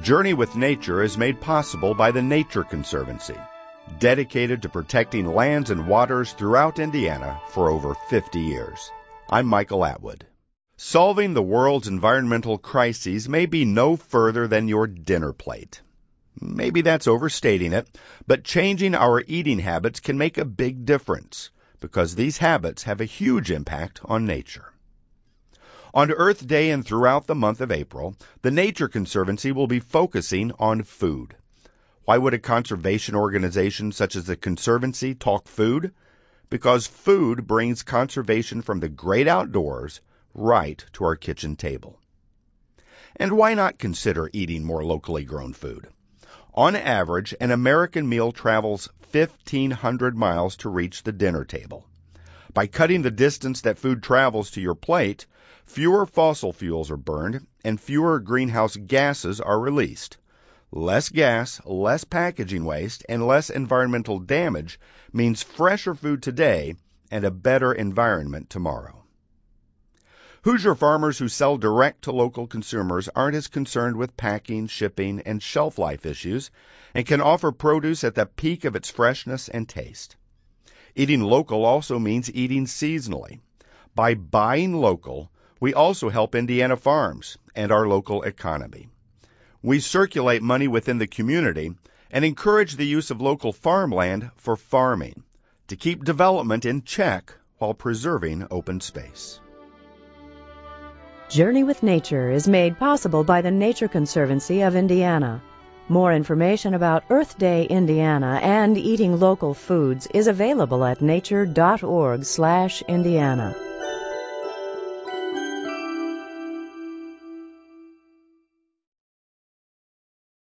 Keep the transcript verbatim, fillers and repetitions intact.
Journey with Nature is made possible by the Nature Conservancy, dedicated to protecting lands and waters throughout Indiana for over fifty years. I'm Michael Atwood. Solving the world's environmental crises may be no further than your dinner plate. Maybe that's overstating it, but changing our eating habits can make a big difference because these habits have a huge impact on nature. On Earth Day and throughout the month of April, the Nature Conservancy will be focusing on food. Why would a conservation organization such as the Conservancy talk food? Because food brings conservation from the great outdoors right to our kitchen table. And why not consider eating more locally grown food? On average, an American meal travels fifteen hundred miles to reach the dinner table. By cutting the distance that food travels to your plate, fewer fossil fuels are burned and fewer greenhouse gases are released. Less gas, less packaging waste, and less environmental damage means fresher food today and a better environment tomorrow. Hoosier farmers who sell direct to local consumers aren't as concerned with packing, shipping, and shelf life issues and can offer produce at the peak of its freshness and taste. Eating local also means eating seasonally. By buying local, we also help Indiana farms and our local economy. We circulate money within the community and encourage the use of local farmland for farming to keep development in check while preserving open space. Journey with Nature is made possible by the Nature Conservancy of Indiana. More information about Earth Day Indiana and eating local foods is available at nature dot org slash Indiana.